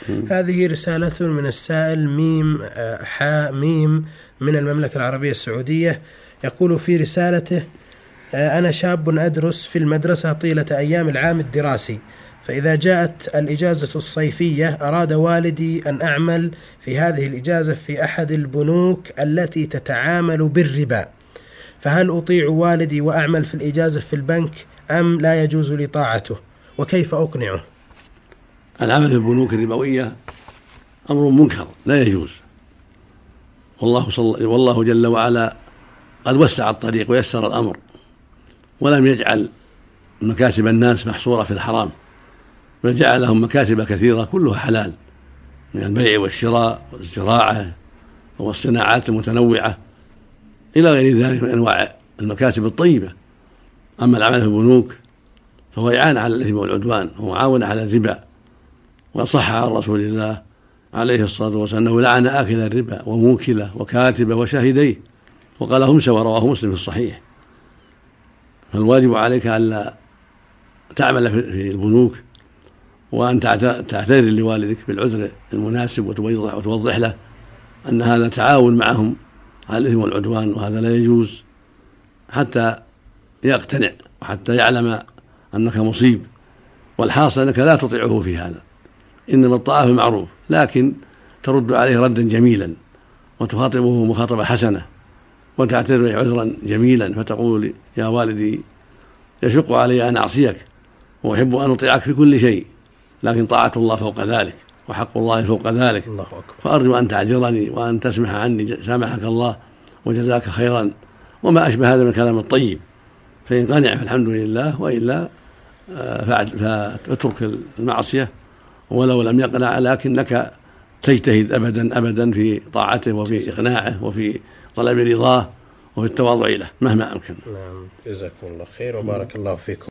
هذه رسالة من السائل ميم حاء ميم من المملكة العربية السعودية. يقول في رسالته: أنا شاب أدرس في المدرسة طيلة أيام العام الدراسي، فإذا جاءت الإجازة الصيفية أراد والدي أن أعمل في هذه الإجازة في أحد البنوك التي تتعامل بالربا، فهل أطيع والدي وأعمل في الإجازة في البنك أم لا يجوز لي طاعته، وكيف أقنعه؟ العمل في البنوك الربوية أمر منكر لا يجوز، والله جل وعلا قد وسع الطريق ويسر الأمر، ولم يجعل مكاسب الناس محصورة في الحرام، بل جعل لهم مكاسب كثيرة كلها حلال، من البيع والشراء والزراعة والصناعات المتنوعة إلى غير ذلك من أنواع المكاسب الطيبة. أما العمل في البنوك فهو إعانة على الإثم والعدوان ومعاونة على الربا، وصح عن رسول الله عليه الصلاة والسلام أنه لعن آكل الربا وموكله وكاتبه وشاهديه، وقال هم سوى، رواه مسلم في الصحيح. فالواجب عليك ألا تعمل في البنوك، وأن تعتذر لوالدك بالعذر المناسب وتوضح له أن هذا تعاون معهم على الإثم والعدوان، وهذا لا يجوز، حتى يقتنع وحتى يعلم أنك مصيب. والحاصل أنك لا تطيعه في هذا، إنما الطاعة بالمعروف، لكن ترد عليه ردا جميلا وتخاطبه مخاطبة حسنة وتعتذر عذرا جميلا، فتقول: يا والدي يشق علي أن أعصيك وأحب أن أطيعك في كل شيء، لكن طاعة الله فوق ذلك وحق الله فوق ذلك، فأرجو أن تعذرني وأن تسمح عني، سامحك الله وجزاك خيرا، وما أشبه هذا من الكلام الطيب. فإن قنع فالحمد لله، وإلا فاترك المعصية ولو لم يقنع، لكنك تجتهد أبدا في طاعته وفي إقناعه وفي طلب رضاه وفي التواضع له مهما أمكن. نعم، جزاكم الله خير وبارك الله فيكم.